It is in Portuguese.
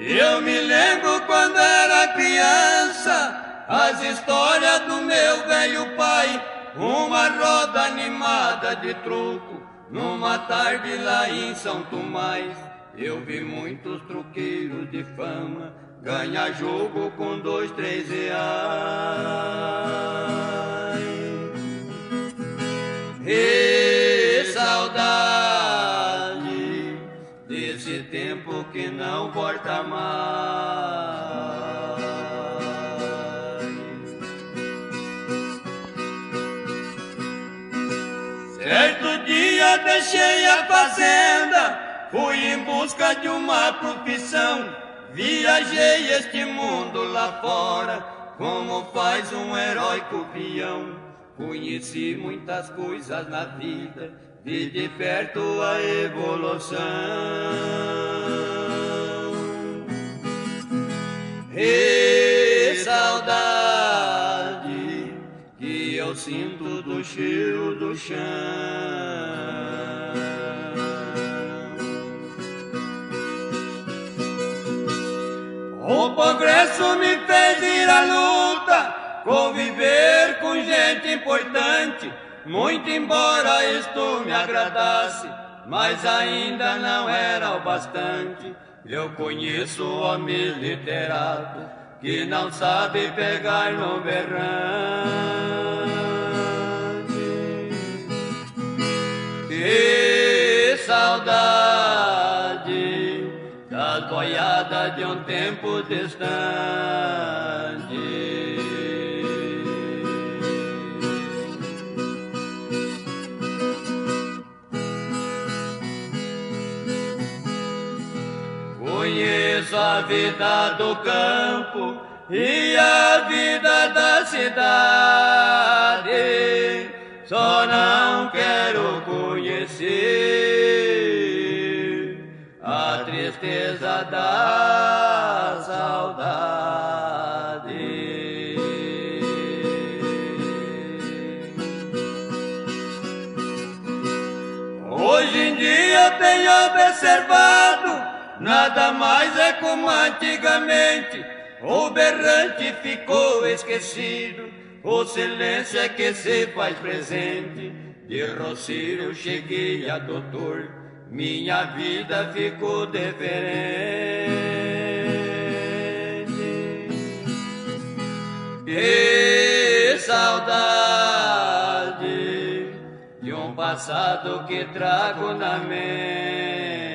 Eu me lembro quando era criança, as histórias do meu velho pai, uma roda animada de truco, numa tarde lá em São Tomás. Eu vi muitos truqueiros de fama ganhar jogo com 2, 3 reais. E saudade desse tempo que não volta mais. Certo dia deixei a fazenda, fui em busca de uma profissão. Viajei este mundo lá fora, como faz um heróico peão. Conheci muitas coisas na vida, vi de perto a evolução. E saudade que eu sinto do cheiro do chão. O progresso me fez ir à luta, conviver com gente importante. Muito embora isto me agradasse, mas ainda não era o bastante. Eu conheço homem literato que não sabe pegar no berrante. Que saudade das boiadas de um tempo distante. Conheço a vida do campo e a vida da cidade, só não quero conhecer a tristeza da saudade. Hoje em dia tenho observado, nada mais é como antigamente. O berrante ficou esquecido, o silêncio é que se faz presente. De roceiro eu cheguei a doutor, minha vida ficou diferente. Que saudade de um passado que trago na mente.